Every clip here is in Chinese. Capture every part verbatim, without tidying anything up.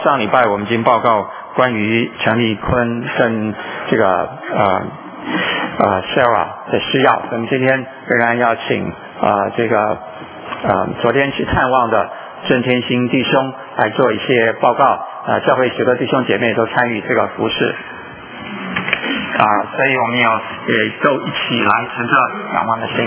上礼拜我们已经报告关于陈立坤跟这个呃呃 Sarah 的需要，我们今天仍然要请啊、呃、这个呃昨天去探望的郑天兴弟兄来做一些报告，啊、呃、教会许多弟兄姐妹都参与这个服事啊、呃，所以我们要也都一起来存着仰望的心。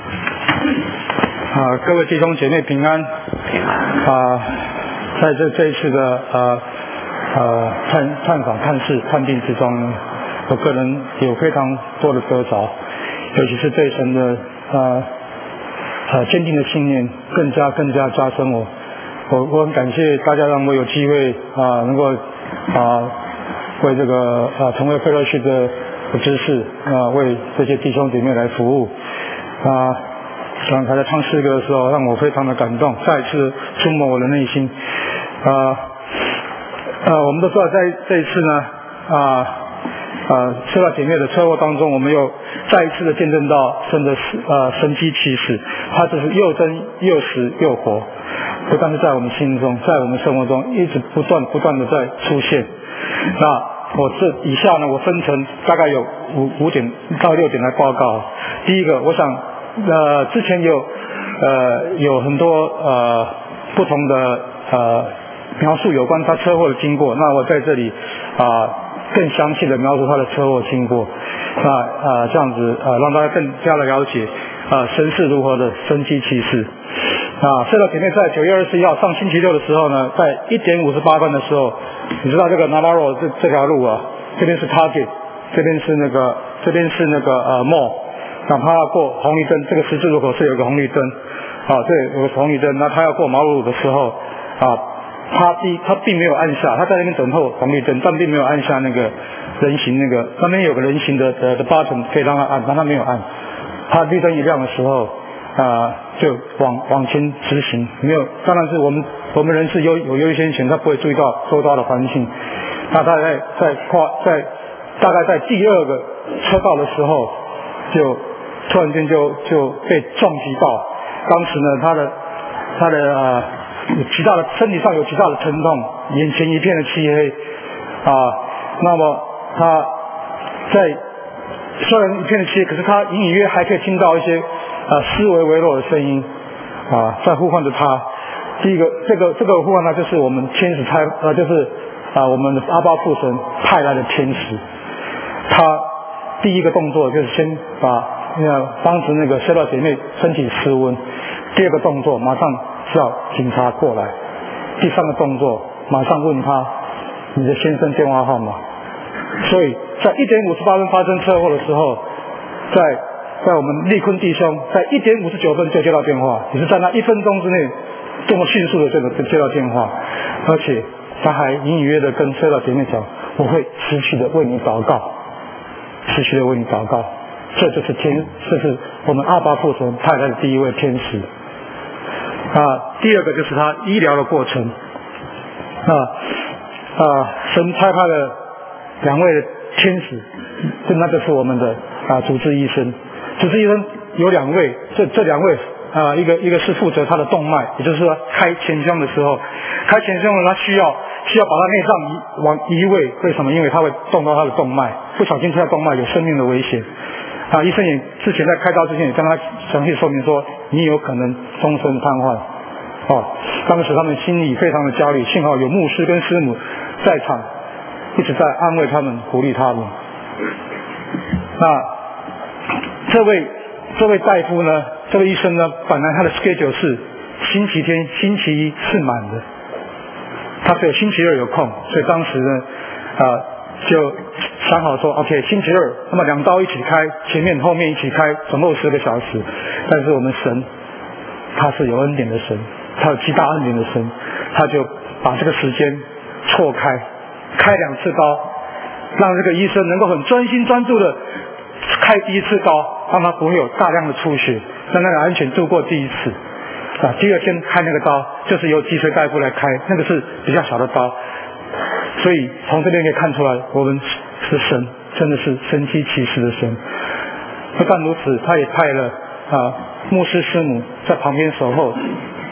啊，各位弟兄姐妹平安。 平安。啊， 在这这一次的呃呃探探访、探视、探病之中呢，我个人有非常多的得着，尤其是对神的呃呃坚定的信念，更加更加加深我。我我很感谢大家让我有机会啊、呃，能够啊、呃、为这个啊、呃、成为 fellowship 的知识啊、呃，为这些弟兄姐妹来服务啊。呃刚才在唱诗歌的时候，让我非常的感动，再次触摸我的内心。呃呃，我们都知道，在这一次呢，啊呃，受到姐妹的车祸当中，我们又再一次的见证到神的呃神迹奇事，它就是又真又实又活，不但是在我们心中，在我们生活中一直不断不断的在出现。那我这以下呢，我分成大概有五五点到六点来报告。第一个，我想。呃，之前有呃有很多呃不同的呃描述有关他车祸的经过，那我在这里啊、呃、更详细的描述他的车祸经过，那啊、呃、这样子呃让大家更加的了解啊、呃、神是如何的神迹奇事啊。这个姐妹在九月二十一号上星期六的时候呢，在一点五十八分的时候，你知道这个 Navarro 这这条路啊，这边是 Target， 这边是那个这边是那个呃 Mall。那他要过红绿灯，这个十字路口是有个红绿灯，啊，对，有个红绿灯。那他要过马路的时候，啊，他第他并没有按下，他在那边等候红绿灯，但并没有按下那个人行那个，那边有个人行的的的 button 可以让他按，但他没有按。他绿灯一亮的时候，啊，就往往前直行，没有。当然是我们我们人是有有优先权，他不会注意到周遭的环境。他大概在跨在大概在第二个车道的时候，就。突然间就就被撞击到，当时呢，他的他的呃有极大的身体上有极大的疼痛，眼前一片的漆黑啊。那么他在虽然一片的漆黑，可是他隐隐约还可以听到一些呃思维微弱的声音啊，在呼唤着他。第一个，这个这个呼唤呢，就是我们天使派呃，就是啊、呃、我们的阿爸父神派来的天使。他第一个动作就是先把那当时那个谢老姐妹身体失温，第二个动作马上叫警察过来，第三个动作马上问他你的先生电话号码。所以在一点五十八分发生车祸的时候，在在我们立坤弟兄在一点五十九分就接到电话，也是在那一分钟之内这么迅速的这个接到电话，而且他还隐隐约的跟谢老姐妹讲，我会持续的为你祷告，持续的为你祷告。这就是天，这是我们阿爸父神派来的第一位天使啊。第二个就是他医疗的过程啊啊，神差派了两位天使，那就是我们的啊主治医生。主治医生有两位，这这两位啊，一个一个是负责他的动脉，也就是说开前胸的时候，开前胸呢，他需要需要把他内脏移往移位，为什么？因为他会动到他的动脉，不小心触到动脉有生命的危险。啊，医生也之前在开刀之前也跟他详细说明说，你有可能终身瘫痪。哦，当时他们心里非常的焦虑，幸好有牧师跟师母在场，一直在安慰他们，鼓励他们。那这位这位大夫呢，这位医生呢，本来他的 schedule 是星期天、星期一是满的，他只有星期二有空，所以当时呢，啊、呃，就想好说 OK 星期二那么两刀一起开，前面后面一起开，总共十个小时。但是我们神他是有恩典的神，他有极大恩典的神，他就把这个时间错开，开两次刀，让这个医生能够很专心专注的开第一次刀，让他不会有大量的出血，让那个安全度过第一次啊。第二天开那个刀就是由脊髓大夫来开，那个是比较小的刀。所以从这边可以看出来，我们是神，真的是神迹奇事的神。不但如此，他也派了啊牧师师母在旁边守候，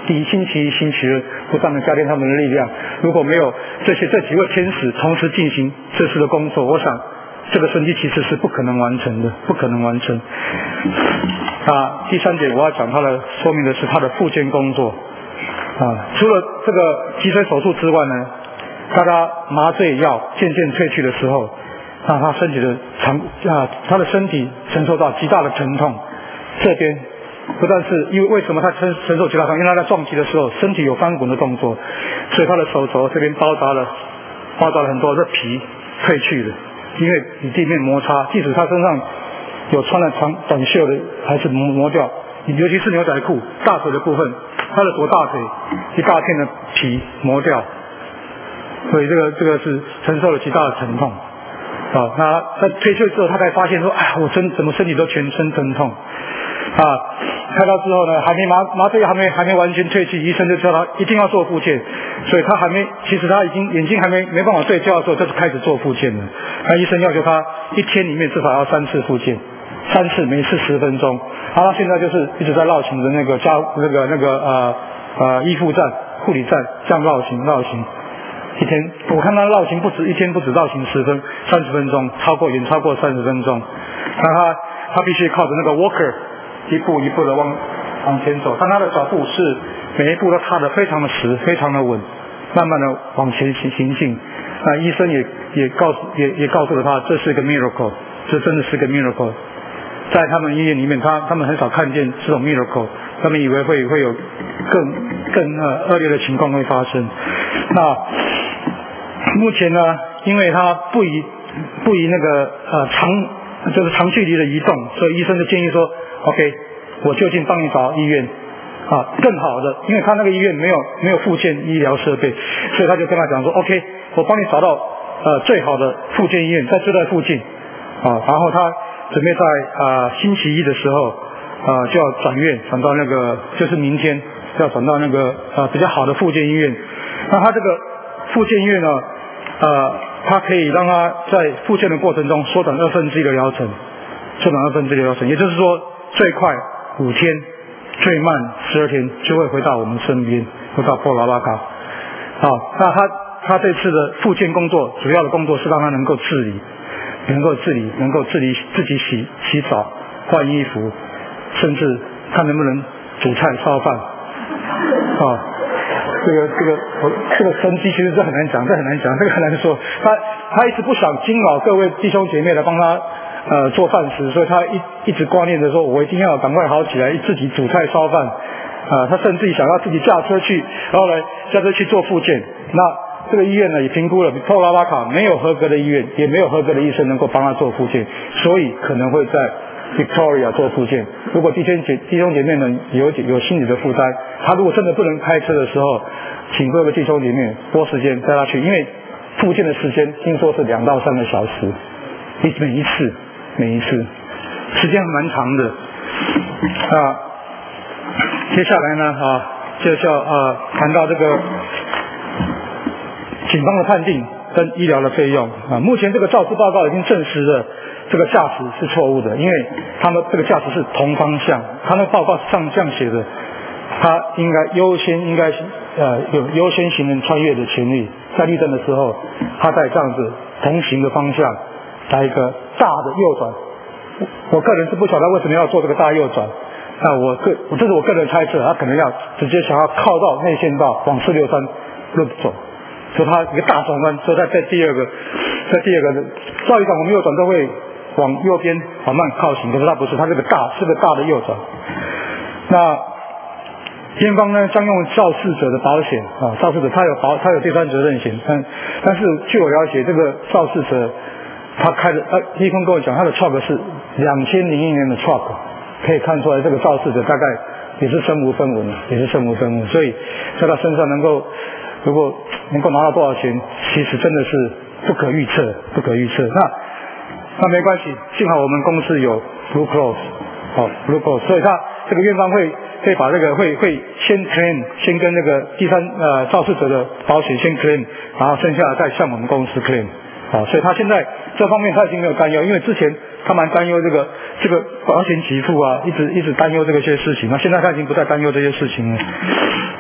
第一星期一、星期二不断的加添他们的力量。如果没有这些这几位天使同时进行这次的工作，我想这个神迹其实是不可能完成的，不可能完成。啊，第三点我要讲他的说明的是他的复健工作。啊，除了这个脊髓手术之外呢，当他麻醉药渐渐退去的时候，那他身体的长啊，他的身体承受到极大的疼痛。这边不但是因为为什么他承承受极大疼痛，因为他在撞击的时候身体有翻滚的动作，所以他的手肘这边包扎了包扎了很多的皮退去了，因为与地面摩擦，即使他身上有穿了长短袖的，还是磨磨掉，尤其是牛仔裤大腿的部分，他的左大腿一大片的皮磨掉，所以这个这个是承受了极大的疼痛。啊，那在退休之后，他才发现说，哎，我身怎么身体都全身疼痛。啊，开刀之后呢，还没麻麻醉还没还没完全退去，医生就叫他一定要做复健，所以他还没，其实他已经眼睛还没没办法对焦的时候，就是开始做复健了。那医生要求他一天里面至少要三次复健，三次每次十分钟。然后他现在就是一直在绕行的那个加那个那个呃呃医护站、护理站这样绕行绕行。一天我看他绕行不止一天不止绕行十分三十分钟，超过远超过三十分钟。那他他必须靠着那个 walker 一步一步的往往前走，但他的脚步是每一步都踏得非常的实，非常的稳，慢慢的往前行行进。那医生也也告诉也也告诉了他，这是一个 miracle， 这真的是个 miracle。在他们医院里面，他他们很少看见这种 miracle， 他们以为会会有更更呃恶劣的情况会发生。那目前呢，因为他不以不以那个呃长就是长距离的移动，所以医生就建议说 ，OK， 我就近帮你找医院啊更好的，因为他那个医院没有没有复健医疗设备，所以他就跟他讲说 ，OK， 我帮你找到呃最好的复健医院，在这在附近啊，然后他准备在啊、呃、星期一的时候啊、呃、就要转院，转到那个就是明天要转到那个呃比较好的复健医院。那他这个复健医院呢？呃，它可以让他在复健的过程中缩短二分之一的疗程，缩短二分之一的疗程，也就是说最快五天，最慢十二天就会回到我们身边，回到波拉拉卡。好，那他他这次的复健工作，主要的工作是让他能够自理，能够自理，能够自理自己洗洗澡、换衣服，甚至看能不能煮菜烧饭。啊。这个这个我这个神迹其实这很难讲，这很难讲，这个很难说。他他一直不想惊扰各位弟兄姐妹来帮他呃做饭食，所以他一一直挂念着说，我一定要赶快好起来，自己煮菜烧饭。啊、呃，他甚至想要自己驾车去，然后来驾车去做复健。那这个医院呢也评估了，托拉拉卡没有合格的医院，也没有合格的医生能够帮他做复健，所以可能会在 Victoria 做复健。如果弟兄姐弟兄姐妹们有有心理的负担，他如果真的不能开车的时候，请各位弟兄姐妹拨时间带他去，因为复健的时间听说是两到三个小时，每每一次每一次时间蛮长的啊。接下来呢啊，就叫啊谈到这个警方的判定跟医疗的费用啊。目前这个肇事报告已经证实了这个驾驶是错误的，因为他们这个驾驶是同方向，他那个报告上这样写的，他应该优先应该呃有优先行人穿越的权利，在绿灯的时候，他在这样子同行的方向来一个大的右转。我个人是不晓得为什么要做这个大右转，那我个我这是我个人猜测，他可能要直接想要靠到内线道往四六三路走，所以他一个大转弯，所以在在第二个在第二个照理讲我们右转都会往右边缓慢靠行，可是他不是，他这个大是个大的右转。那边方呢将用肇事者的保险啊，肇事者他有保他有第三责任险，但但是据我了解，这个肇事者他开的呃，医生跟我讲他的 truck 是两千零一年的 truck， 可以看出来这个肇事者大概也是身无分文，也是身无分文，所以在他身上能够如果能够拿到多少钱，其实真的是不可预测，不可预测。那那没关系，幸好我们公司有 Blue Cross， 哦 Blue Cross， 所以他这个院方会会把这个会会先 claim， 先跟那个第三呃肇事者的保险先 claim， 然后剩下的再向我们公司 claim。好，所以他现在这方面他已经没有担忧，因为之前他蛮担忧这个这个保险给付啊，一直一直担忧这个些事情，那现在他已经不再担忧这些事情了。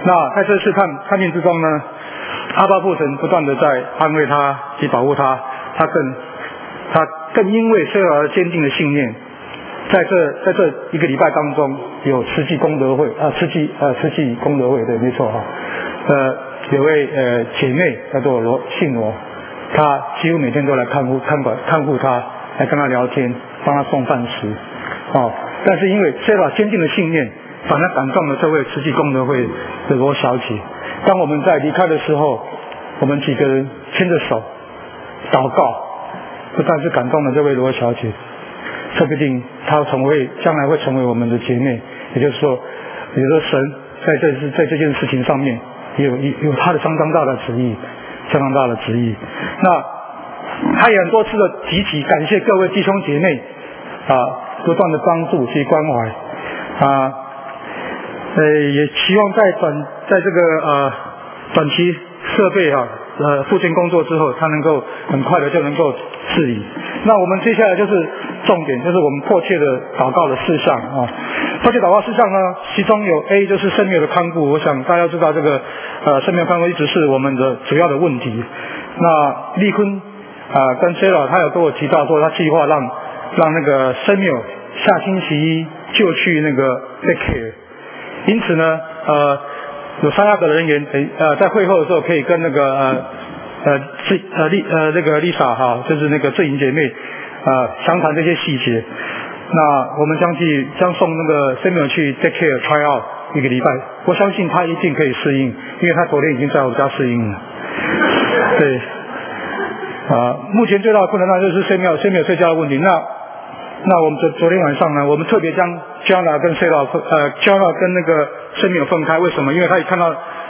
那在这次探探病之中呢，阿爸父神不断的在安慰他及保护他，他更他更因为塞拉的坚定的信念，在这在这一个礼拜当中有慈济功德会啊，慈济呃慈济功德会对，没错哈，呃有位呃姐妹叫做罗姓罗，她几乎每天都来看护看管看护她，来跟她聊天，帮她送饭食，哦，但是因为塞拉坚定的信念，反而感动了这位慈济功德会的罗小姐。当我们在离开的时候，我们几个人牵着手祷告，不但是感动了这位罗小姐，说不定她成为将来会成为我们的姐妹。也就是说，也就是说神在这在这件事情上面也有有他的相当大的旨意，相当大的旨意。那他也很多次的提起感谢各位弟兄姐妹啊，不断的帮助及关怀啊，呃，也希望在短在这个呃短期设备啊呃复健工作之后，他能够很快的就能够治理。那我们接下来就是重点，就是我们迫切的祷告的事项啊。迫切祷告事项呢，其中有 A 就是圣庙的看顾。我想大家知道这个呃圣庙看顾一直是我们的主要的问题。那立坤啊、呃、跟 Sarah 他有跟我提到说，他计划让让那个圣庙下星期一就去那个 daycare。因此呢，呃，有三亚的人员呃在会后的时候可以跟那个呃呃这呃丽呃那个 Lisa 哈，就是那个醉营姐妹呃详谈这些细节。那我们将去将送那个 Samuel 去 take care try out 一个礼拜，我相信他一定可以适应，因为他昨天已经在我家适应了。对，啊，目前最大的困难那就是 Samuel Samuel 睡觉的问题。那那我们昨昨天晚上呢，我们特别将 Jana 跟 Sarah 呃 Jana 跟那个 Samuel 分开，为什么？因为他一看到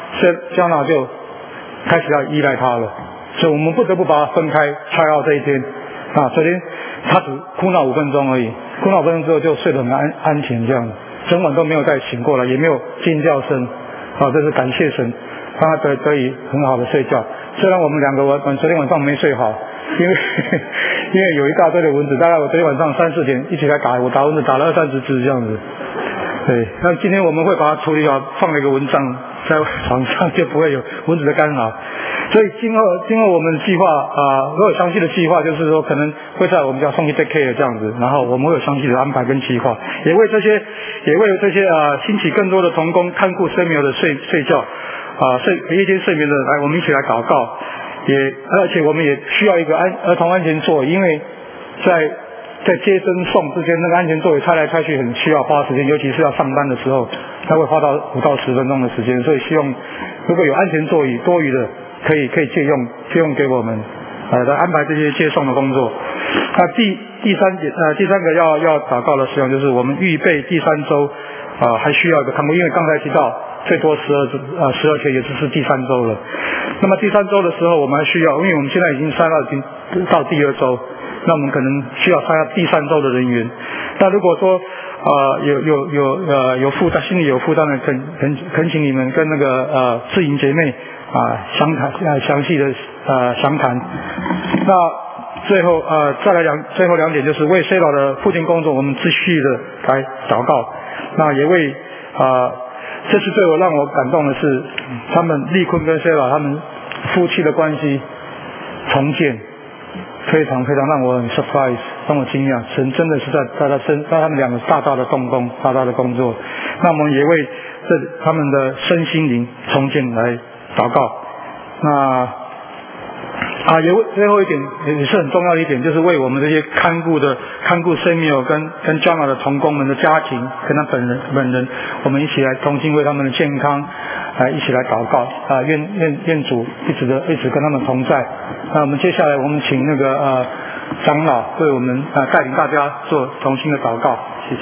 Jana 就开始要依赖他了，所以我们不得不把他分开 try out 这一天。啊，昨天他只哭闹五分钟而已，哭闹五分钟之后就睡得很安安全，这样整晚都没有再醒过来，也没有尖叫声。啊，这是感谢神，让他得得以很好的睡觉。虽然我们两个晚晚昨天晚上没睡好，因为因为有一大堆的蚊子，大概我昨天晚上三四点一起来打，我打蚊子打了二三十只这样子。对，那今天我们会把它处理好，放了一个蚊帐在床上，就不会有蚊子的干扰。所以今后今后我们计划啊，如果有详细的计划，就是说可能会在我们家送去 take care 这样子，然后我们会有详细的安排跟计划，也为这些也为这些啊兴起更多的同工看顾生苗的睡睡觉啊睡夜间睡眠的来，我们一起来祷告，也而且我们也需要一个安儿童安全座椅，因为在在接生送之间那个安全座椅拆来拆去很需要花时间，尤其是要上班的时候，它会花到五到十分钟的时间，所以希望如果有安全座椅多余的。可以可以借用借用给我们，呃，来安排这些接送的工作。那第第三点呃第三个要要祷告的事项就是我们预备第三周啊、呃、还需要一个看顾，因为刚才提到最多十二呃十二天，也就是第三周了。那么第三周的时候，我们还需要，因为我们现在已经筛到已经到第二周，那我们可能需要筛到第三周的人员。那如果说呃有有有呃有负担，心里有负担的，恳恳恳请你们跟那个呃志颖姐妹。啊，详谈呃详细的呃详谈。那最后呃再来两最后两点就是为 C 老的复健工作，我们继续的来祷告。那也为啊、呃、这次最后让我感动的是，他们立坤跟 C 老他们夫妻的关系重建，非常非常让我很 surprise， 让我惊讶。神真的是在在他身在他们两个大大的动工，大大的工作。那我们也为这他们的身心灵重建来祷告。那啊，也最后一点也是很重要的一点，就是为我们这些看顾的看顾 Samuel 跟跟 Jana 的同工们的家庭，跟他本人本人，我们一起来同心为他们的健康，来一起来祷告啊，愿愿愿主一直的一直跟他们同在。那我们接下来我们请那个呃长老为我们啊带领大家做同心的祷告，谢谢。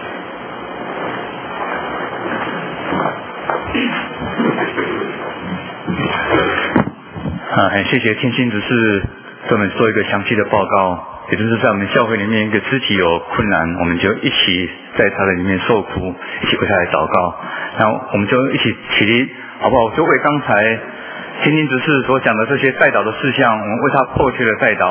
啊，很谢谢天心执事给我们做一个详细的报告，也就是在我们教会里面一个肢体有困难，我们就一起在他的里面受苦，一起为他来祷告，然后我们就一起起立，好不好？就为刚才天心执事所讲的这些代祷的事项，我们为他迫切的代祷，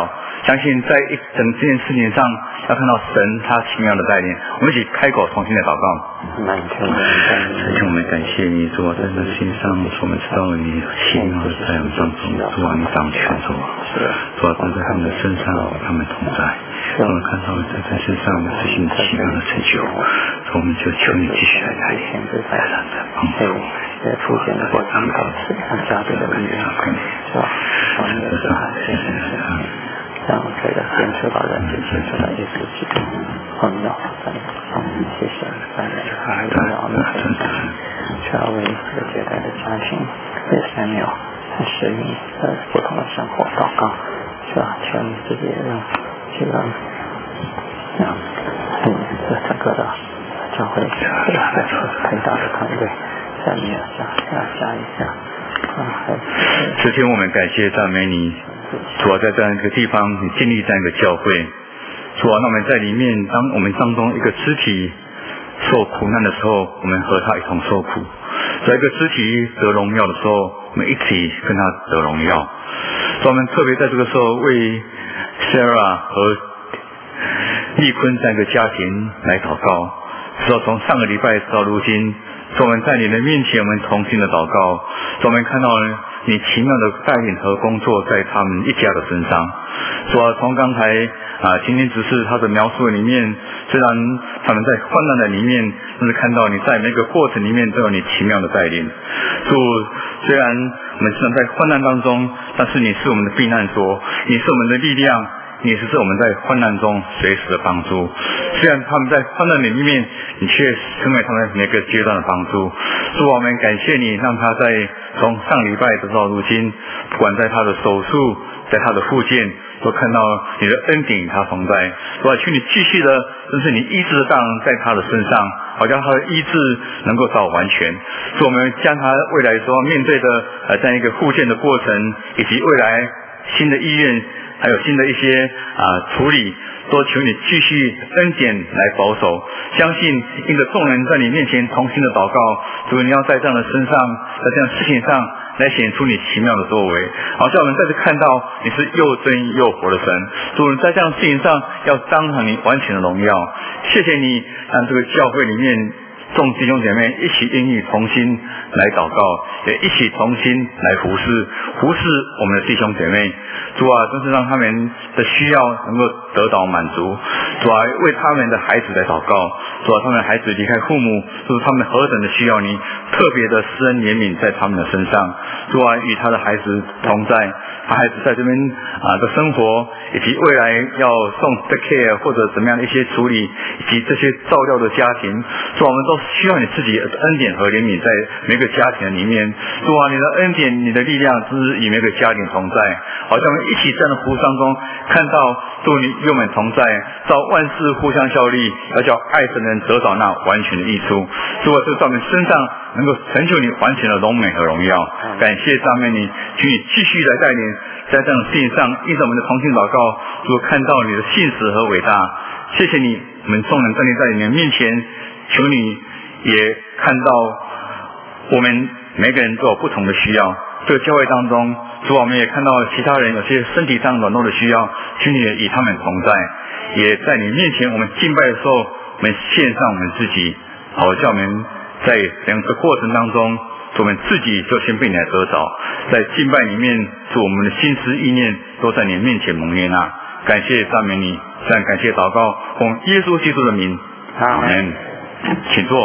相信在一整这件事情上，要看到神他奇妙的带领。我们一起开口重新的祷告。神请我们感谢你，主啊，在这心上，我们知道你奇妙的在我们当中，主啊，你掌权，主啊，主啊，站在他们的身上，他们同在。我们看到在这身上实行奇妙的成就，我们就求你继续来带领，来让他帮助， 在出现的过程中，让家庭的力量，是吧？我们也是很谢谢让这个坚持到人间，坚持到耶稣基督，我们要赞美，谢谢赞美，还有我们需要为这个接待的家庭，为三秒和使你的不同的生活祷告，是吧？求你自己让这个让你这整个的教会很大的团队，在你加加加一下啊！ 昨天我们感谢赞美你。主啊，在这样一个地方，你建立这样一个教会。主啊，那我们在里面，当我们当中一个肢体受苦难的时候，我们和他一同受苦；在一个肢体得荣耀的时候，我们一起跟他得荣耀。所以我们特别在这个时候为 Sarah 和立坤这样一个家庭来祷告。所以从上个礼拜到如今，我们在你的面前，我们同心的祷告。我们看到你奇妙的带领和工作在他们一家的身上。主啊，从刚才啊，今天只是他的描述里面，虽然他们在患难的里面，但是看到你在每个过程里面都有你奇妙的带领。主，虽然我们虽然在患难当中，但是你是我们的避难所，你是我们的力量，你也是我们在患难中随时的帮助。虽然他们在患难里面，你却成为他们每个阶段的帮助。主啊，我们感谢你，让他在从上礼拜直到如今，不管在他的手术，在他的复健，都看到你的恩典他同在。主啊，求你继续的，真是你医治的大能在他的身上，好像他的医治能够到完全。所以我们将他未来所面对的呃这样一个复健的过程，以及未来新的医院，还有新的一些啊、呃、处理，都求你继续恩典来保守。相信因着众人在你面前同心的祷告，主，你要在这样的身上，在这样的事情上来显出你奇妙的作为，好像我们再次看到你是又真又活的神。主，你在这样的事情上要彰显你完全的荣耀。谢谢你让这个教会里面众弟兄姐妹一起愿意同心来祷告，也一起同心来服侍服侍我们的弟兄姐妹。主啊，真是让他们的需要能够得到满足。主啊，为他们的孩子来祷告。主啊，他们的孩子离开父母，主，他们何等的需要你特别的施恩怜悯在他们的身上。主啊，与他的孩子同在，他孩子在这边啊的生活，以及未来要送 take care 或者怎么样的一些处理，以及这些照料的家庭，主啊，我们都需要你自己的恩典和怜悯在每个家庭里面。主啊，你的恩典，你的力量，真是与每个家庭同在，好像我们一起在那福当中看到主你与我们同在，照万事互相效力，要叫爱神人得到那完全的益处。主啊，就在我们身上能够成就你完全的荣美和荣耀。感谢赞美你，请你继续来带领，在这种事情上依着我们的同心祷告，主看到你的信实和伟大。谢谢你，我们众人站立在你的面前，求你也看到我们每个人都有不同的需要。这个教会当中，主啊，我们也看到其他人有些身体上软弱的需要，求你也与他们同在，也在你面前我们敬拜的时候，我们献上我们自己，好叫我们在整个过程当中，我们自己就先被你来得着，在敬拜里面，主我们的心思意念都在你面前蒙悦纳。感谢赞美你，这样感谢祷告，奉耶稣基督的名，阿门。请坐。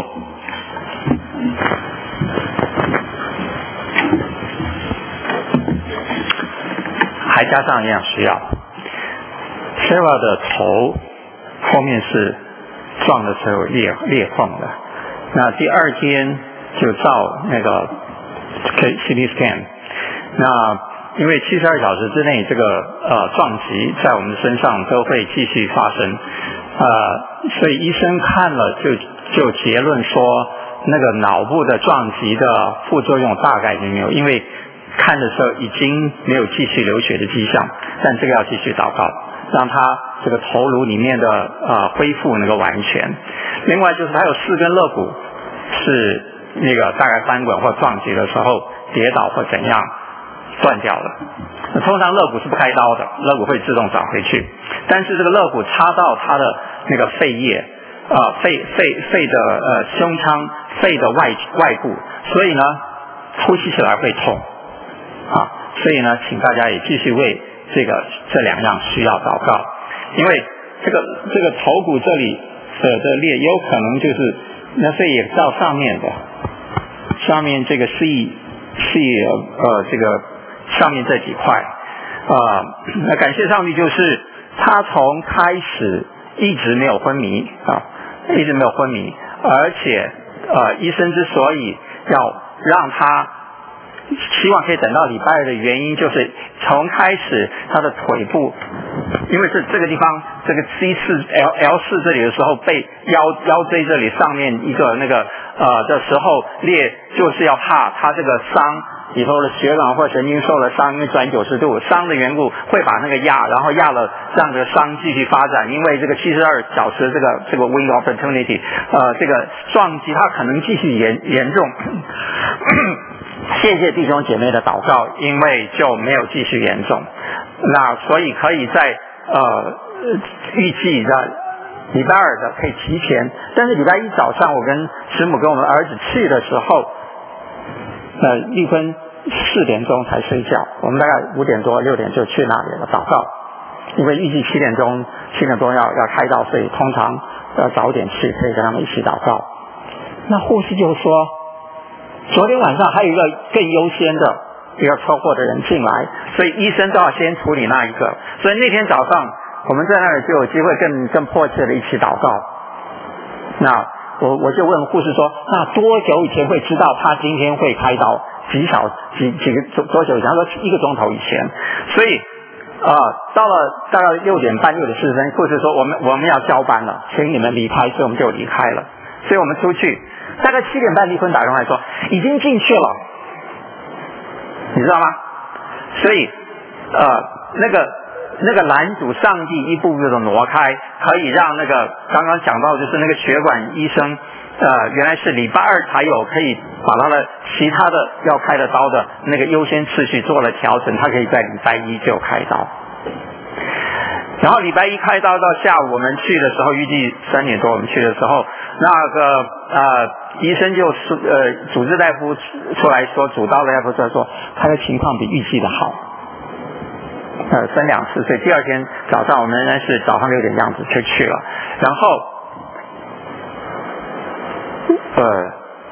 还加上一样需要 ，Sarah 的头后面是撞的时候裂裂缝的，那第二天就照那个 C T scan， 那因为七十二小时之内这个呃撞击在我们身上都会继续发生，呃，所以医生看了就就结论说那个脑部的撞击的副作用大概就没有，因为看的时候已经没有继续流血的迹象，但这个要继续祷告，让他这个头颅里面的呃恢复能够完全。另外就是还有四根肋骨是那个大概翻滚或撞击的时候跌倒或怎样断掉了， 通常肋骨是不开刀的，肋骨会自动长回去，但是这个肋骨插到他的那个肺叶，呃，肺肺肺的呃胸腔肺的外外部，所以呢，呼吸起来会痛，啊，所以呢，请大家也继续为这个这两样需要祷告，因为这个这个头骨这里的的裂有可能就是那肺也到上面的，上面这个细细呃这个上面这几块啊、呃，那感谢上帝就是他从开始一直没有昏迷啊，一直没有昏迷，而且呃医生之所以要让他希望可以等到礼拜二的原因，就是从开始他的腿部，因为是这个地方这个 C 四 L L 四这里的时候被腰腰椎这里上面一个那个呃的时候裂，就是要怕他这个伤里头的血管或神经受了伤，因为转九十度伤的缘故会把那个压，然后压了让这个伤继续发展，因为这个七十二小时这个这个 window opportunity 呃这个撞击它可能继续严严重。谢谢弟兄姐妹的祷告，因为就没有继续严重，那所以可以在呃预计的礼拜二的可以提前，但是礼拜一早上我跟师母跟我们儿子去的时候，呃丽坤四点钟才睡觉，我们大概五点多六点就去那里了祷告，因为预计七点钟七点钟要要开刀，所以通常要早点去，可以跟他们一起祷告。那护士就说，昨天晚上还有一个更优先的一个车祸的人进来，所以医生都要先处理那一个。所以那天早上我们在那里就有机会更更迫切的一起祷告。那我我就问护士说，那多久以前会知道他今天会开刀？几小几几个多久以前？他说一个钟头以前。所以呃，到了大概六点半六点四十分，护士说我们我们要交班了，请你们离开，所以我们就离开了。所以我们出去。大概七点半，丽坤打电话来说已经进去了，你知道吗？所以，呃，那个那个拦阻上帝一步步的挪开，可以让那个刚刚讲到就是那个血管医生，呃，原来是礼拜二才有，可以把他的其他的要开的刀的那个优先次序做了调整，他可以在礼拜一就开刀。然后礼拜一开刀到下午我们去的时候，预计三点多我们去的时候，那个呃医生就呃主治大夫出来说，主刀的大夫出来说他的情况比预计的好，呃分两次，所以第二天早上我们仍然是早上六点样子就去了，然后呃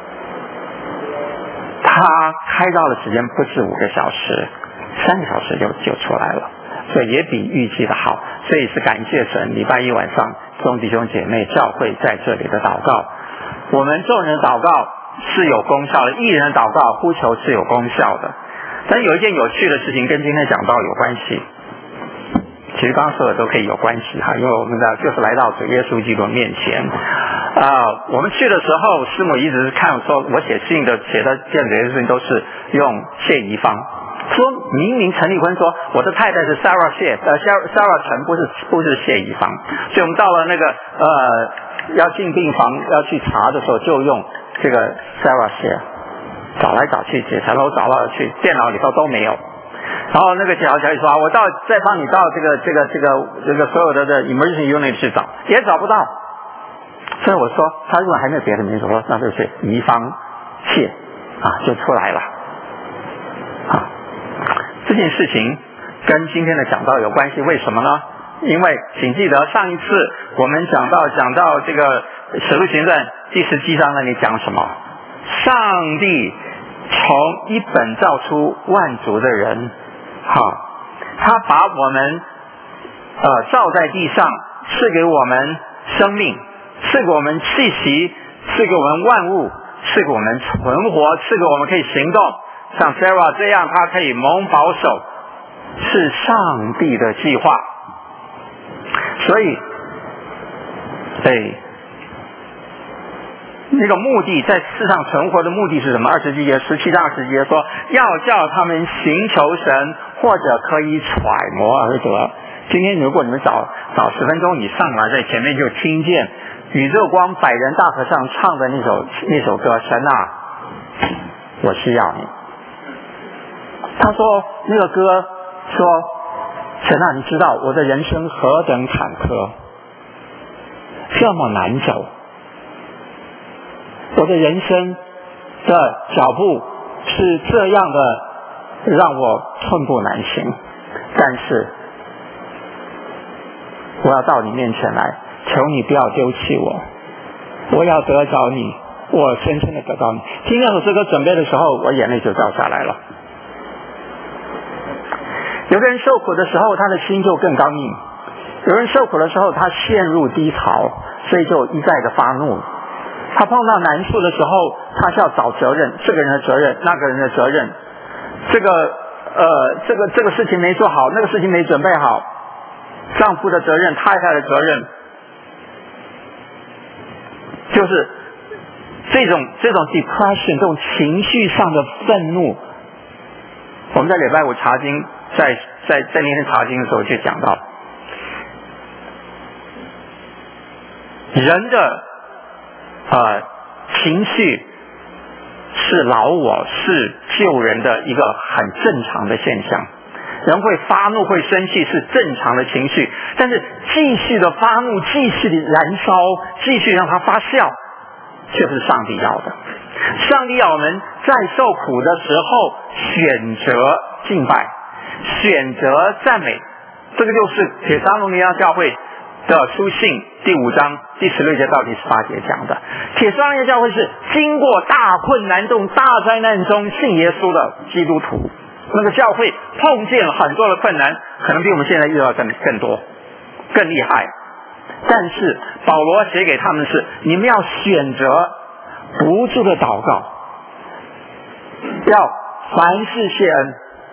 他开刀的时间不是五个小时，三个小时就就出来了，所以也比预计的好，所以是感谢神，礼拜一晚上众弟兄姐妹教会在这里的祷告，我们众人祷告是有功效的，一人祷告呼求是有功效的。但有一件有趣的事情跟今天讲到有关系，其实刚刚说的都可以有关系哈，因为我们的就是来到主耶稣基督面前啊、呃，我们去的时候师母一直是看说我写信的写的见这些事情都是用谢宜芳，说明明陈立坤说我的太太是 Sarah 谢呃 Sarah 陈不是不是谢宜芳，所以我们到了那个呃要进病房要去查的时候就用这个 Sarah 谢，找来找去检查楼找来找去电脑里头都没有，然后那个检查小姐说我到再帮你到这个这个这个这个所有的的 emergency unit 去找也找不到，所以我说他如果还没有别的名字，我说那就是宜芳谢啊就出来了啊。这件事情跟今天的讲道有关系，为什么呢？因为请记得上一次我们讲到讲到这个使徒行传第十七章那里讲什么？上帝从一本造出万族的人，哈，他把我们呃造在地上，赐给我们生命，赐给我们气息，赐给我们万物，赐给我们存活，赐给我们可以行动。像 Sarah 这样他可以蒙保守，是上帝的计划。所以对那个目的在世上存活的目的是什么？二十几节十七章二十几节说要叫他们寻求神，或者可以揣摩而得。今天如果你们早早十分钟你上来在前面就听见宇宙光百人大合唱唱的那首那首歌，神啊我需要你。他说那个歌说：“神啊，你知道我的人生何等坎坷，这么难走，我的人生的脚步是这样的，让我寸步难行。但是我要到你面前来，求你不要丢弃我，我要得着你，我深深的得到你。”听这首诗歌准备的时候，我眼泪就掉下来了。有个人受苦的时候，他的心就更刚硬；有人受苦的时候，他陷入低潮，所以就一再的发怒。他碰到难处的时候，他是要找责任，这个人的责任，那个人的责任，这个呃，这个这个事情没做好，那个事情没准备好，丈夫的责任，太太的责任，就是这种这种 depression， 这种情绪上的愤怒。我们在礼拜五查经，在在在那天查经的时候就讲到，人的呃情绪是老我，是救人的一个很正常的现象。人会发怒，会生气，是正常的情绪，但是继续的发怒，继续的燃烧，继续让它发酵，却不是上帝要的。上帝要我们在受苦的时候选择敬拜，选择赞美。这个就是铁撒罗尼迦教会的书信第五章第十六节到第十八节讲的。铁撒罗尼迦教会是经过大困难中、大灾难中信耶稣的基督徒。那个教会碰见了很多的困难，可能比我们现在遇到更更多、更厉害。但是保罗写给他们的是：你们要选择不住的祷告，要凡事谢恩，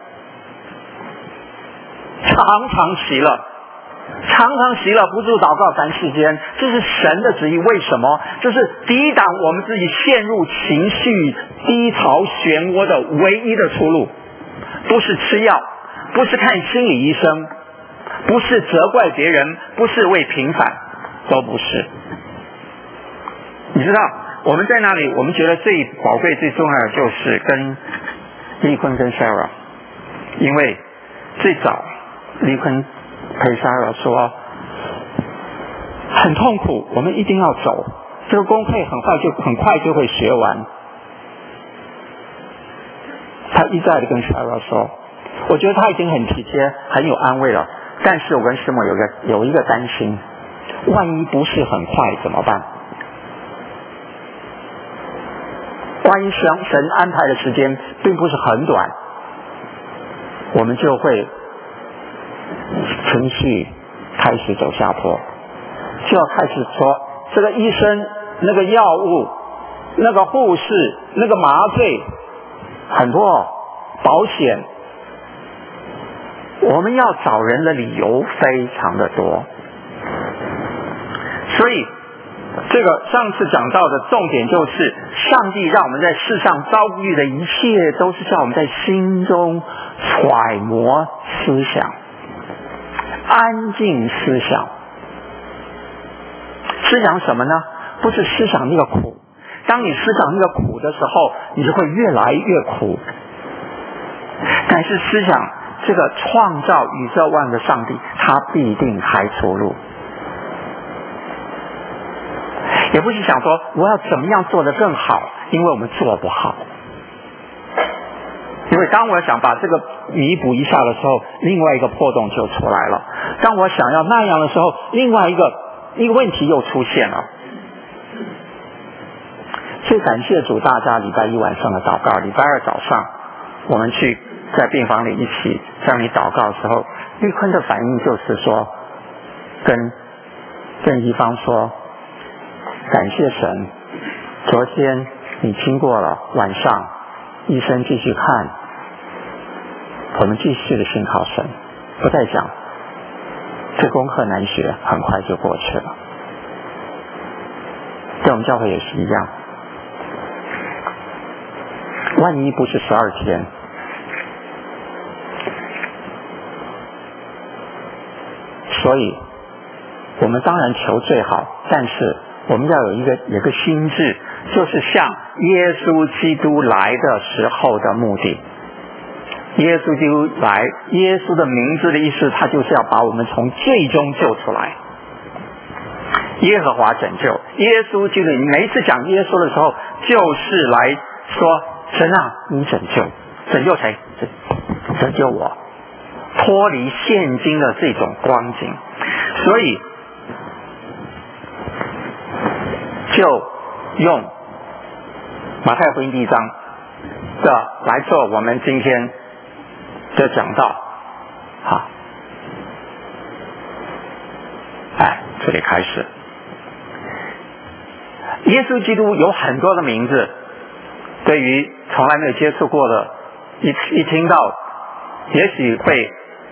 常常喜乐，常常喜乐，不住祷告，凡事谢恩。这是神的旨意。为什么？这是抵挡我们自己陷入情绪低潮漩涡的唯一的出路。不是吃药，不是看心理医生，不是责怪别人，不是为平反，都不是。你知道我们在那里，我们觉得最宝贵最重要的就是跟利坤跟 Sarah， 因为最早利坤陪 Sarah 说很痛苦，我们一定要走，这个功课很快就很快就会学完。他一再的跟 Sarah 说，我觉得他已经很体贴，很有安慰了。但是我跟师母有个有一个担心，万一不是很快怎么办？万一神神安排的时间并不是很短，我们就会情绪开始走下坡，就要开始说这个医生、那个药物、那个护士、那个麻醉。很多保险，我们要找人的理由非常的多，所以这个上次讲到的重点就是，上帝让我们在世上遭遇的一切，都是叫我们在心中揣摩思想，安静思想。思想什么呢？不是思想那个苦。当你思想那个苦的时候，你就会越来越苦。但是思想这个创造宇宙万的上帝，他必定开出路。也不是想说我要怎么样做得更好，因为我们做不好。因为当我想把这个弥补一下的时候，另外一个破洞就出来了。当我想要那样的时候，另外一个一个问题又出现了。所以感谢主，大家礼拜一晚上的祷告，礼拜二早上我们去在病房里一起向你祷告的时候，玉坤的反应就是说，跟跟一方说，感谢神，昨天你经过了晚上，医生继续看，我们继续的信靠神，不再讲这功课难学，很快就过去了。在我们教会也是一样，万一不是十二天，所以我们当然求最好，但是我们要有一个有一个心智，就是像耶稣基督来的时候的目的。 耶稣基督来，耶稣的名字的意思，他就是要把我们从最终救出来。耶和华拯救，耶稣基督，你每一次讲耶稣的时候，就是来说神啊，你拯救，拯救谁？拯救我，脱离现今的这种光景。所以就用马太福音第一章的来做我们今天的讲道。好，哎，这里开始。耶稣基督有很多的名字，对于从来没有接触过的，一一听到，也许会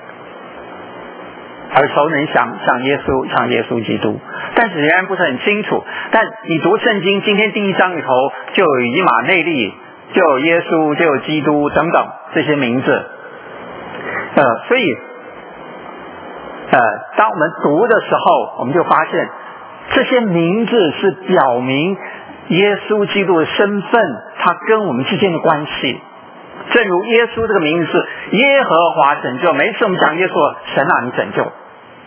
耳熟能详，像耶稣，像耶稣基督，但是仍然不是很清楚。但你读圣经，今天第一章里头就有以马内利，就有耶稣，就有基督等等这些名字。呃，所以，呃，当我们读的时候，我们就发现这些名字是表明耶稣基督的身份，他跟我们之间的关系。正如耶稣这个名字是耶和华拯救，每一次我们讲耶稣，神啊，你拯救。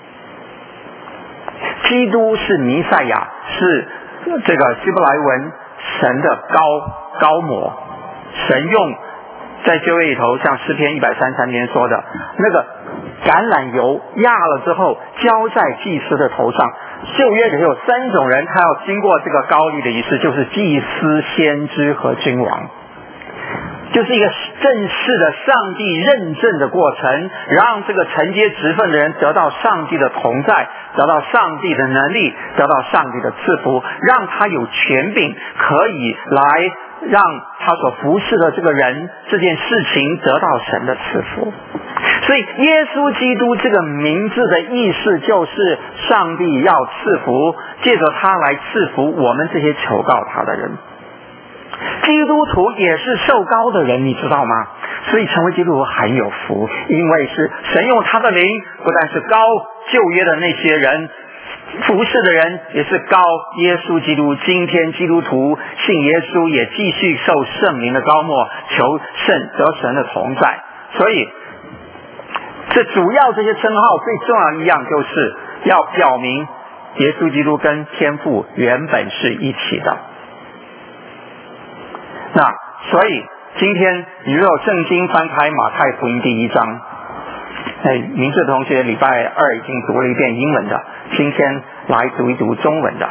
基督是弥赛亚，是这个希伯来文神的高高模。神用在旧约里头，像诗篇一百三十三篇说的，那个橄榄油压了之后浇在祭司的头上。旧约里有三种人，他要经过这个膏立的仪式，就是祭司、先知和君王，就是一个正式的上帝认证的过程，让这个承接职分的人得到上帝的同在，得到上帝的能力，得到上帝的赐福，让他有权柄可以来让他所服侍的这个人这件事情得到神的赐福。所以耶稣基督这个名字的意思就是上帝要赐福，借着他来赐福我们这些求告他的人。基督徒也是受膏的人，你知道吗？所以成为基督徒很有福，因为是神用他的灵，不但是膏旧约的那些人服侍的人，也是膏耶稣基督。今天基督徒信耶稣，也继续受圣灵的膏抹，求圣得神的同在。所以这主要这些称号最重要的一样，就是要表明耶稣基督跟天父原本是一起的。那所以今天你如果圣经翻开马太福音第一章，哎，明智的同学礼拜二已经读了一遍英文的，今天来读一读中文的。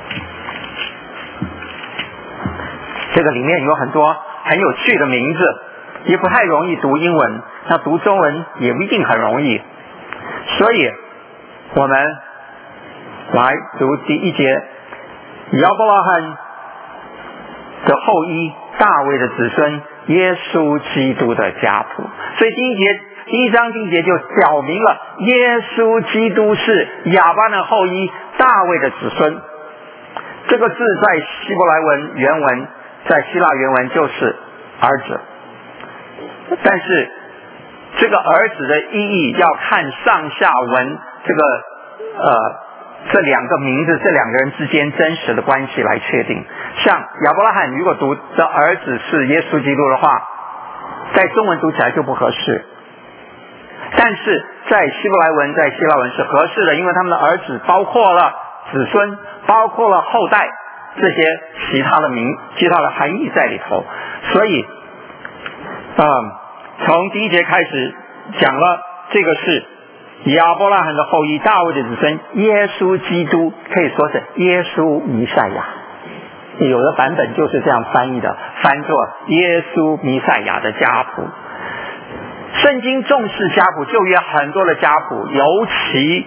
这个里面有很多很有趣的名字，也不太容易读英文，那读中文也不一定很容易。所以我们来读第一节，亚伯拉罕的后裔，大卫的子孙，耶稣基督的家谱。所以第一节第一章第一节就表明了耶稣基督是亚伯拉罕的后裔，大卫的子孙。这个字在希伯来文原文，在希腊原文就是儿子，但是这个儿子的意义要看上下文这个呃这两个名字这两个人之间真实的关系来确定。像亚伯拉罕如果读的儿子是耶稣基督的话，在中文读起来就不合适，但是在希伯来文在希腊文是合适的，因为他们的儿子包括了子孙，包括了后代，这些其他的名其他的含义在里头。所以嗯，从第一节开始讲了这个是亚伯拉罕的后裔，大卫的子孙，耶稣基督，可以说是耶稣弥赛亚，有的版本就是这样翻译的，翻作耶稣弥赛亚的家谱。圣经重视家谱，旧约很多的家谱，尤其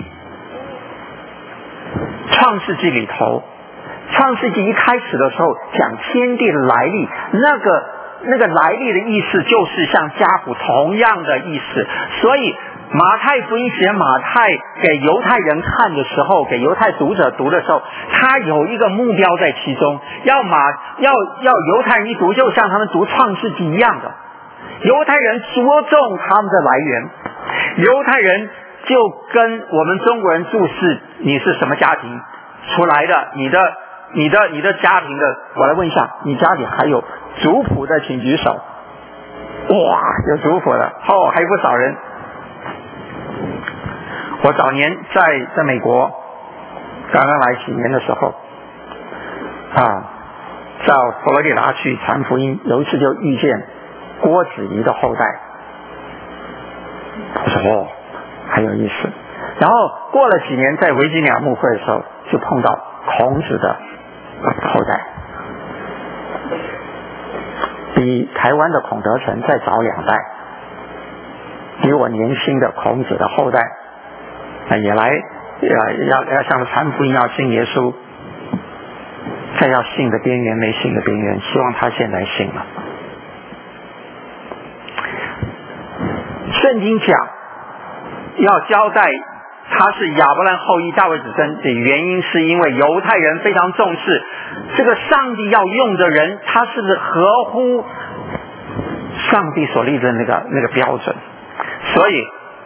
创世纪里头，创世纪一开始的时候讲天地的来历，那个那个来历的意思就是像家谱同样的意思。所以马太福音写马太给犹太人看的时候，给犹太读者读的时候，他有一个目标在其中，要马要要犹太人一读就像他们读创世纪一样的，犹太人着重他们的来源，犹太人就跟我们中国人注视你是什么家庭出来的，你的你的你的家庭的，我来问一下，你家里还有族谱的请举手， 哇，有祝福了哦，还有不少人。我早年在在美国刚刚来几年的时候啊，到佛罗里达去传福音，有一次就遇见郭子仪的后代，我说哦，很有意思。然后过了几年，在维吉尼亚牧会的时候，就碰到孔子的后代，比台湾的孔德成再早两代，比我年轻的孔子的后代也来要要要向传福音，要信耶稣，在要信的边缘，没信的边缘，希望他现在信了。圣经讲要交代他是亚伯兰后裔大卫子孙的原因，是因为犹太人非常重视这个上帝要用的人，他是不是合乎上帝所立的那个那个标准。所以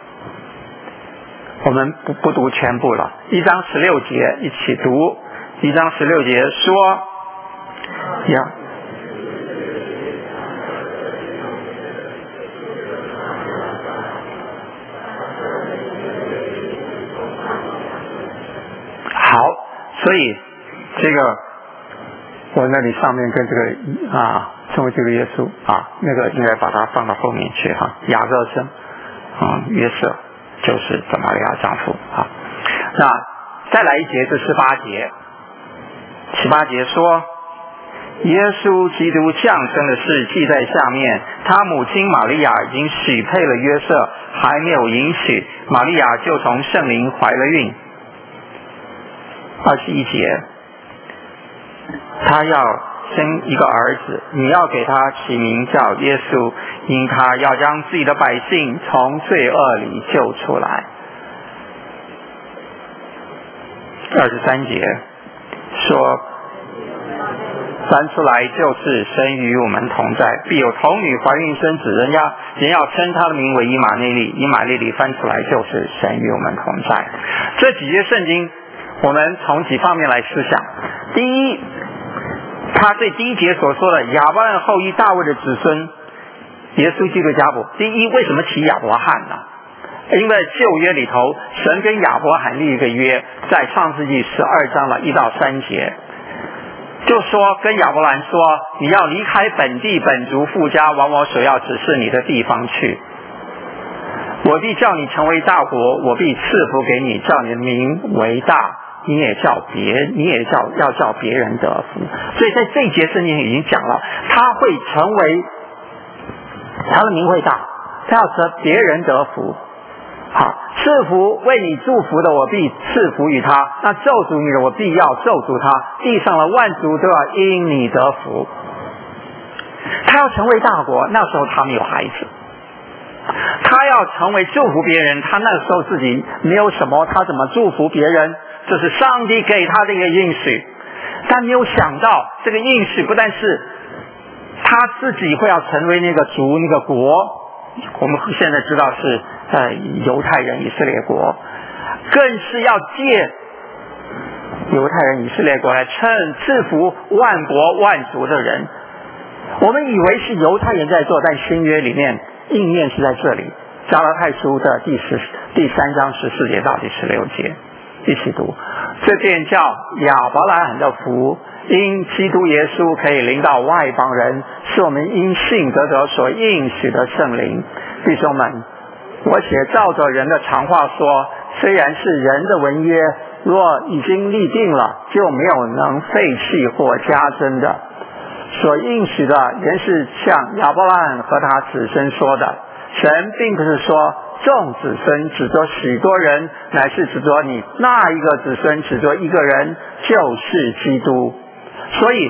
我们不不读全部了，一章十六节一起读。一章十六节说呀，好，所以这个我那里上面跟这个啊，成为这个耶稣啊，那个应该把它放到后面去哈。雅各生啊，约瑟就是撒玛利亚丈夫啊。那再来一节是十八节，十八节说，耶稣基督降生的事记在下面，他母亲玛利亚已经许配了约瑟，还没有迎娶，玛利亚就从圣灵怀了孕。二十一节，他要生一个儿子，你要给他起名叫耶稣，因他要将自己的百姓从罪恶里救出来。二十三节说，生出来就是生与我们同在，必有童女怀孕生子，人家人要称他的名为以马内利，以马内利翻出来就是神与我们同在。这几节圣经我们从几方面来思想。第一，他对第一节所说的亚伯拉罕后裔大卫的子孙耶稣基督家谱，第一，为什么提亚伯罕呢？因为旧约里头神跟亚伯罕立一个约，在创世纪十二章的一到三节，就说跟亚伯兰说，你要离开本地本族父家，往我所要指示你的地方去，我必叫你成为大国，我必赐福给你，叫你的名为大，你也叫别你也叫要叫别人得福。所以在这一节圣经已经讲了，他会成为他的名会大，他要使别人得福。好，赐福为你祝福的，我必赐福于他；那咒诅你的，我必要咒诅他。地上的万族都要因你得福。他要成为大国，那时候他没有孩子，他要成为祝福别人，他那时候自己没有什么，他怎么祝福别人？这是上帝给他的一个应许，但没有想到这个应许不但是他自己会要成为那个族那个国，我们现在知道是呃犹太人以色列国，更是要借犹太人以色列国来称赐福万国万族的人。我们以为是犹太人在做，但新约里面应验是在这里，加拉太书的第十第三章十四节到第十六节一起读。这便叫亚伯拉罕的福，因基督耶稣可以临到外邦人，是我们因信得着所应许的圣灵。弟兄们，我且照着人的常话说，虽然是人的文约，若已经立定了，就没有能废弃或加增的。所应许的原是像亚伯拉罕和他子孙说的，神并不是说众子孙指着许多人，乃是指着你那一个子孙，指着一个人，就是基督。所以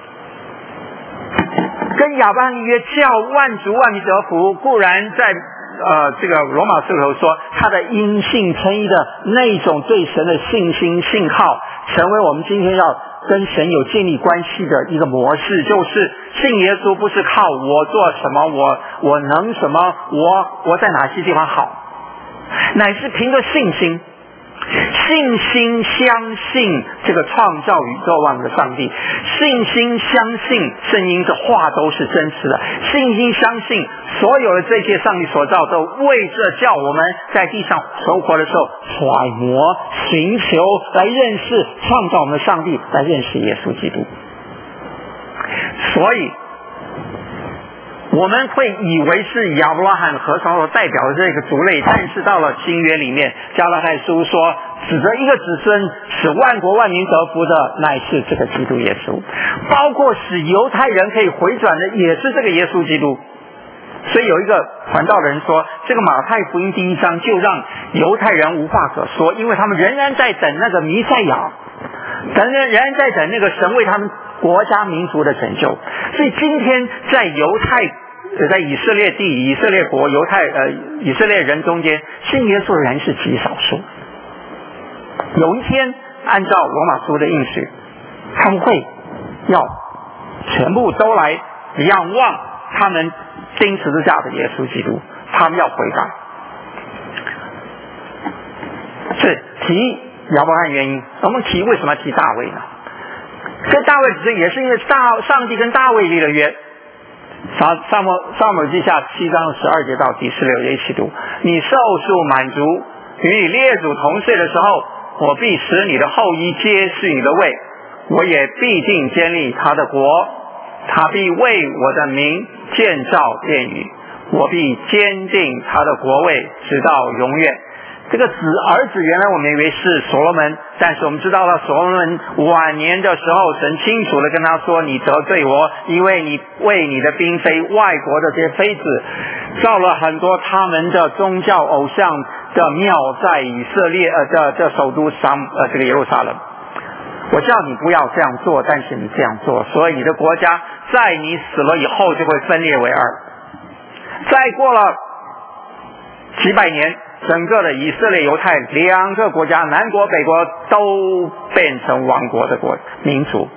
跟亚伯拉罕约叫万族万民得福，固然在呃这个罗马书里头说他的因信称义的那种对神的信心信靠，成为我们今天要跟神有建立关系的一个模式，就是信耶稣不是靠我做什么，我我能什么，我我在哪些地方好，乃是凭着信心。 信心相信这个创造宇宙万物的上帝，信心相信圣经的话都是真实的，信心相信所有的这些上帝所造都为着叫我们在地上生活的时候揣摩寻求来认识创造我们的上帝，来认识耶稣基督。所以我们会以为是亚伯拉罕和所所代表的这个族类，但是到了新约里面，加拉太书说指着一个子孙使万国万民得福的乃是这个基督耶稣，包括使犹太人可以回转的也是这个耶稣基督。所以有一个传道人说，这个马太福音第一章就让犹太人无话可说，因为他们仍然在等那个弥赛亚，仍然仍然在等那个神为他们国家民族的拯救。所以今天在犹太在以色列地以色列国犹太呃以色列人中间信耶稣的人是极少数。有一天按照罗马书的应许，他们会要全部都来仰望他们钉十字架的耶稣基督，他们要悔改。是提亚伯拉罕原因，我们提为什么提大卫呢？跟大卫之间也是因为大上帝跟大卫立了约。撒撒母撒母耳记下七章十二节到第十六节一起读：你寿数满足，与你列祖同岁的时候，我必使你的后裔接续你的位，我也必定建立他的国，他必为我的名建造殿宇，我必坚定他的国位直到永远。这个子儿子原来我们以为是所罗门，但是我们知道了所罗门晚年的时候，神清楚的跟他说，你得罪我，因为你为你的嫔妃外国的这些妃子造了很多他们的宗教偶像的庙，在以色列呃的的首都撒呃这个耶路撒冷。我叫你不要这样做，但是你这样做，所以你的国家在你死了以后就会分裂为二。再过了几百年，整个的以色列犹太两个国家，南国北国都变成亡国的国民族。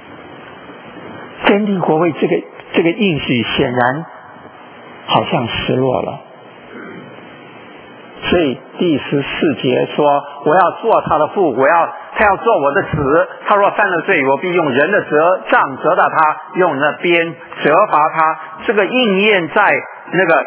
坚定国位这个这个应许显然好像失落了。所以第十四节说，我要做他的父，我要他要做我的子，他若犯了罪，我必用人的责杖责打他，用那鞭责罚他。这个应验在那个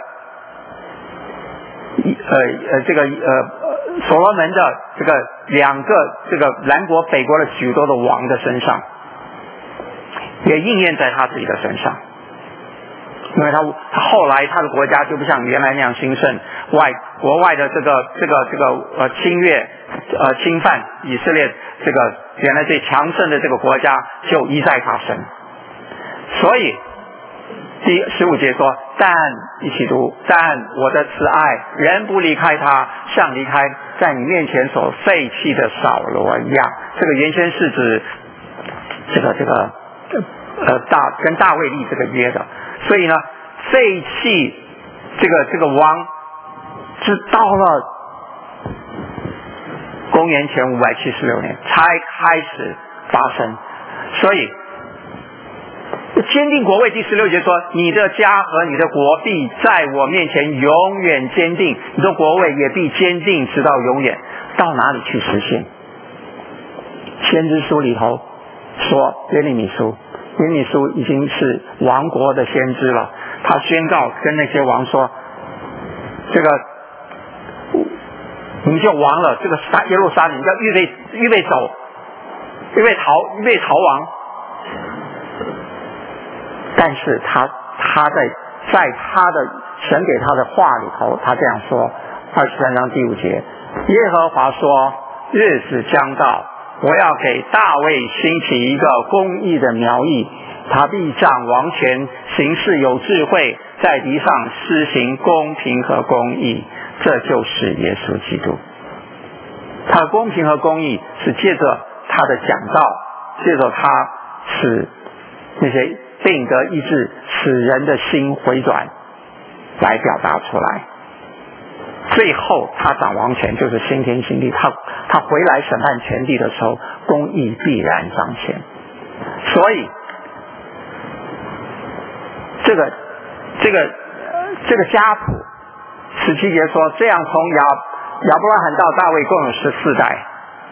呃呃这个呃所罗门的这个两个这个南国北国的许多的王的身上，也应验在他自己的身上。因为他他后来他的国家就不像原来那样兴盛，外国外的这个这个这个呃侵略呃侵犯以色列这个原来最强盛的这个国家就一再发生。所以第十五节说，但一起读，但我的慈爱人不离开他，像离开在你面前所废弃的扫罗一样。这个原先是指这个这个呃大跟大卫立这个约的。所以呢，废弃这个这个王，直到了公元前五百七十六年才开始发生。所以坚定国位第十六节说，你的家和你的国必在我面前永远坚定，你的国位也必坚定直到永远。到哪里去实现？先知书里头说，耶利米书耶利米书已经是亡国的先知了，他宣告跟那些王说，这个你们就亡了，这个耶路撒冷要预备预备走，预备逃预备逃亡。但是他他在在他的神给他的话里头，他这样说，二十三章第五节，耶和华说，日子将到，我要给大卫兴起一个公义的苗裔，他必掌王权，行事有智慧，在地上施行公平和公义。这就是耶稣基督。他的公平和公义是借着他的讲道，借着他使那些病得医治，使人的心回转来表达出来。最后他掌王权，就是新天新地，他他回来审判全地的时候，公义必然彰显。所以这个这个这个家谱十七节说，这样从亚亚伯拉罕到大卫共有十四代，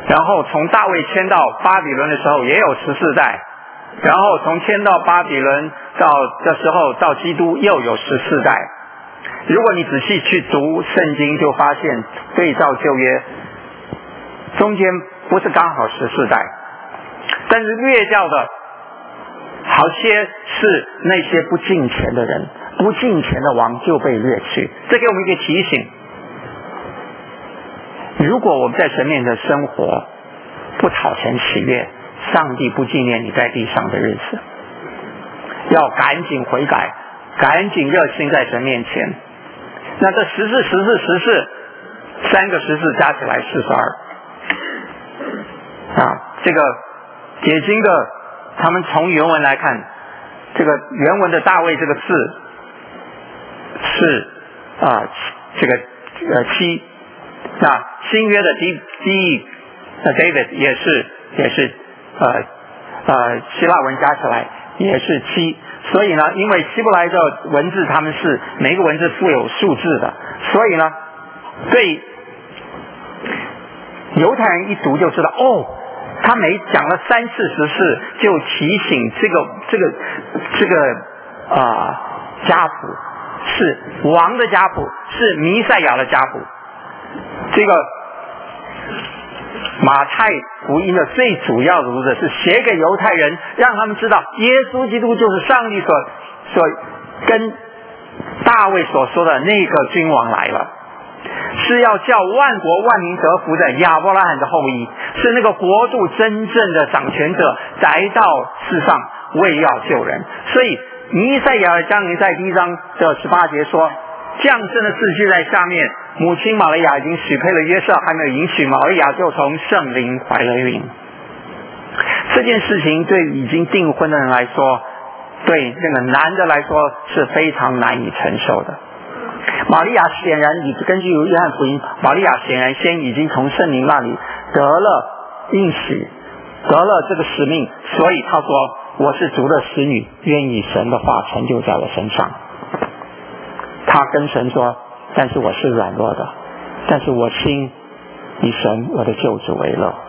然后从大卫迁到巴比伦的时候也有十四代，然后从迁到巴比伦到的时候到基督又有十四代。如果你仔细去读圣经，就发现对照旧约中间不是刚好十四代，但是略掉的好些是那些不敬虔的人，不敬虔的王就被掠去。这给我们一个提醒，如果我们在神面前生活不讨神喜悦，上帝不纪念你在地上的日子，要赶紧悔改，赶紧热心在神面前。那这十四十四十四三个十四加起来四十二啊，这个解经的他们从原文来看，这个原文的大卫这个字是啊这个呃七，那新约的第第一呃 David 也是也是呃呃希腊文加起来也是七，所以呢，因为希伯来的文字他们是每个文字附有数字的，所以呢，对犹太人一读就知道哦。他每讲了三次十四，就提醒这个这个这个啊、呃、家谱是王的家谱，是弥赛亚的家谱。这个马太福音的最主要的读者是写给犹太人，让他们知道耶稣基督就是上帝所所跟大卫所说的那个君王来了。是要叫万国万民得福的亚伯拉罕的后裔，是那个国度真正的掌权者来到世上为要救人。所以弥赛亚的将临在第一章的十八节说，降生的次序在下面，母亲玛利亚已经许配了约瑟，还没有迎娶，玛利亚就从圣灵怀了孕。这件事情对已经订婚的人来说，对那个男的来说是非常难以承受的。玛利亚显然，你根据约翰福音，玛利亚显然先已经从圣灵那里得了应许，得了这个使命，所以他说我是主的使女，愿意神的话成就在我身上。他跟神说，但是我是软弱的，但是我心以神我的救主为乐。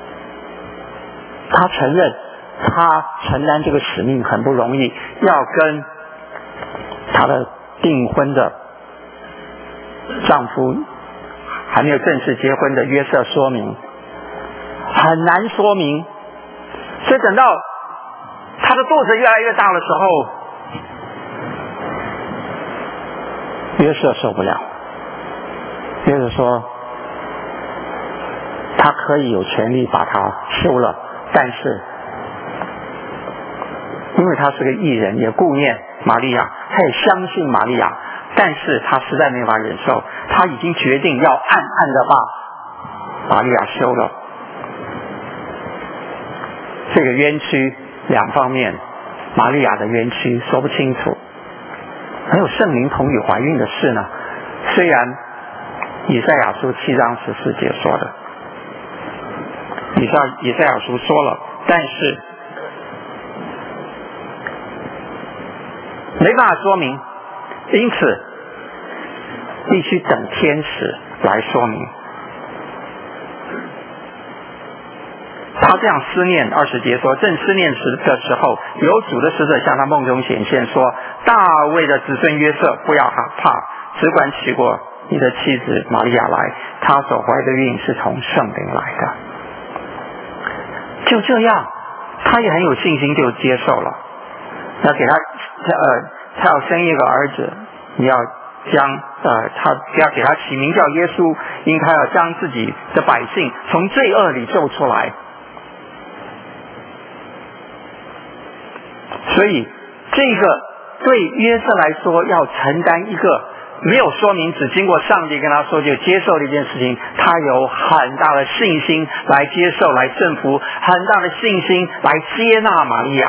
他承认他承担这个使命很不容易，要跟他的订婚的丈夫还没有正式结婚的约瑟说明，很难说明。所以等到他的肚子越来越大的时候，约瑟受不了。约瑟说他可以有权利把他休了，但是因为他是个义人，也顾念玛利亚，他也相信玛利亚，但是他实在没法忍受，他已经决定要暗暗的把玛利亚休了。这个冤屈两方面，玛利亚的冤屈说不清楚，还有圣灵同与怀孕的事呢。虽然以赛亚书七章十四节说的，以赛以赛亚书说了，但是没办法说明，因此必须等天使来说明。他这样思念，二十节说，正思念时的时候，有主的使者向他梦中显现说，大卫的子孙约瑟，不要害怕，只管娶过你的妻子玛利亚来，她所怀的孕是从圣灵来的。就这样，他也很有信心就接受了。要给他呃，他要生一个儿子，你要将呃，他要给他起名叫耶稣，因他要将自己的百姓从罪恶里救出来。所以这个对约瑟来说，要承担一个没有说明，只经过上帝跟他说就接受的一件事情，他有很大的信心来接受，来顺服，很大的信心来接纳玛利亚。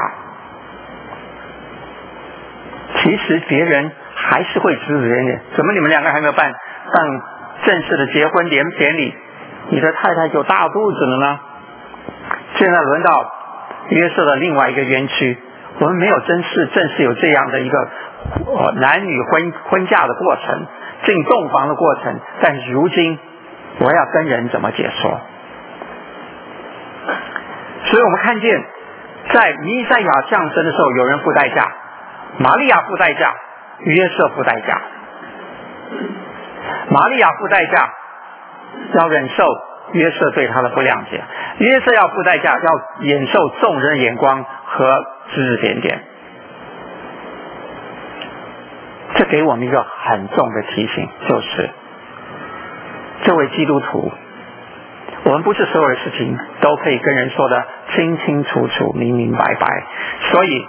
其实别人还是会指指点点，怎么你们两个还没有办办正式的结婚典典礼，你的太太就大肚子了呢？现在轮到约瑟的另外一个冤屈，我们没有正式正式有这样的一个呃男女婚婚嫁的过程，进洞房的过程，但是如今我要跟人怎么解说？ 所以我们看见在弥赛亚降生的时候，有人付代价，玛利亚付代价，约瑟付代价。玛利亚付代价，要忍受约瑟对他的不谅解；约瑟要付代价，要忍受众人的眼光和指指点点。这给我们一个很重的提醒，就是作为基督徒，我们不是所有的事情都可以跟人说的清清楚楚、明明白白。所以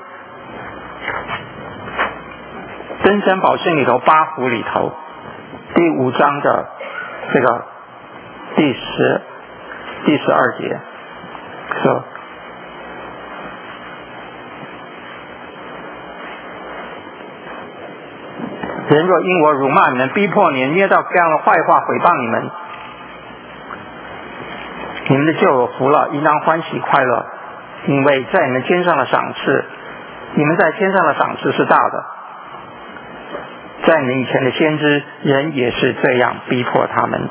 登山宝训里头八福里头第五章的这个第十第十二节说，人若因我辱骂你们、逼迫你们、捏造各样的坏话毁谤你们，你们的就有福了，应当欢喜快乐，因为在你们天上的赏赐，你们在天上的赏赐是大的。在你们以前的先知人也是这样逼迫他们。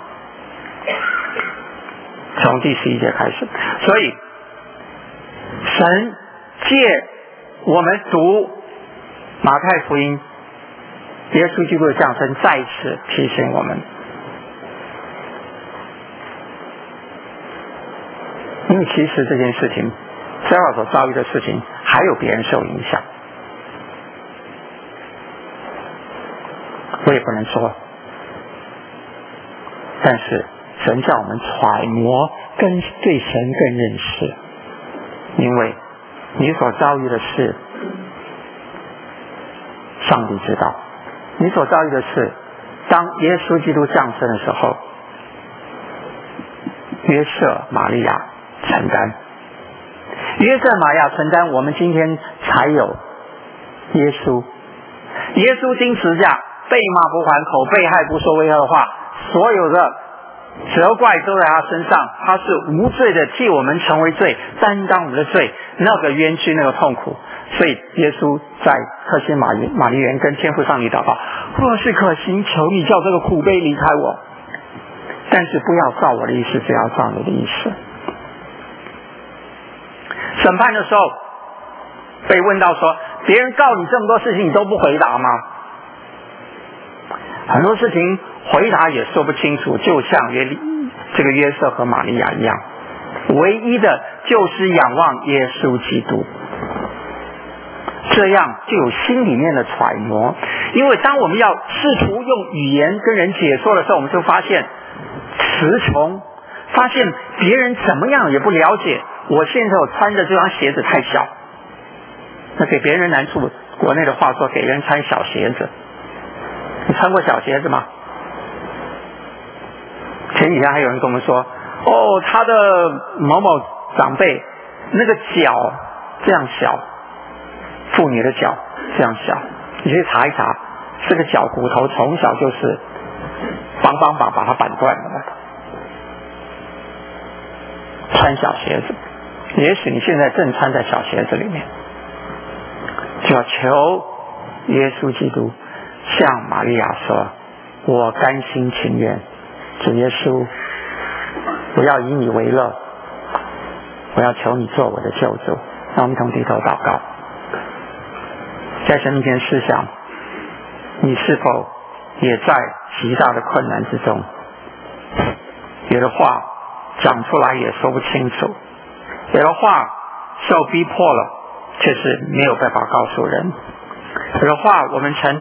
从第十一节开始，所以神借我们读马太福音，耶稣基督的降生再一次提醒我们，因为其实这件事情Sarah所遭遇的事情还有别人受影响，我也不能说，但是神叫我们揣摩跟对神更认识，因为你所遭遇的事上帝知道，你所遭遇的事当耶稣基督降生的时候，约瑟玛利亚承担，约瑟玛利亚承担，我们今天才有耶稣。耶稣经十字架，背骂不还口，被害不说威吓的话，所有的责怪都在他身上，他是无罪的，替我们成为罪，担当我们的罪，那个冤屈，那个痛苦。所以耶稣在客西马马尼园跟天父上帝祷告，若是可行，求你叫这个苦杯离开我，但是不要照我的意思，只要照你的意思。审判的时候被问到说，别人告你这么多事情你都不回答吗？很多事情回答也说不清楚，就像约这个约瑟和玛利亚一样，唯一的就是仰望耶稣基督，这样就有心里面的揣摩。因为当我们要试图用语言跟人解说的时候，我们就发现词穷，发现别人怎么样也不了解。我现在我穿的这双鞋子太小，那给别人难处，国内的话说给人穿小鞋子。你穿过小鞋子吗？前几天还有人跟我们说，哦，他的某某长辈那个脚这样小，妇女的脚这样小，你去查一查，这个脚骨头从小就是帮帮把把它扳断的。穿小鞋子，也许你现在正穿在小鞋子里面，就要求耶稣基督向玛利亚说，我甘心情愿，主耶稣，我要以你为乐，我要求你做我的救主。让我们同低头祷告，在神面前思想，你是否也在极大的困难之中？有的话讲出来也说不清楚，有的话受逼迫了，却是没有办法告诉人，有的话我们曾